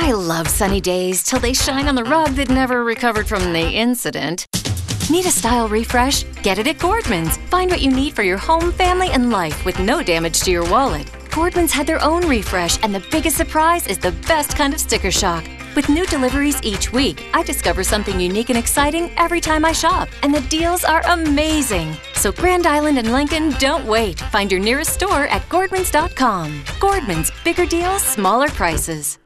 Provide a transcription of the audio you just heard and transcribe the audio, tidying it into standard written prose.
I love sunny days till they shine on the rug that never recovered from the incident. Need a style refresh? Get it at Gordman's. Find what you need for your home, family, and life with no damage to your wallet. Gordman's had their own refresh, and the biggest surprise is the best kind of sticker shock. With new deliveries each week, I discover something unique and exciting every time I shop, and the deals are amazing. So Grand Island and Lincoln, don't wait. Find your nearest store at Gordmans.com. Gordmans, bigger deals, smaller prices.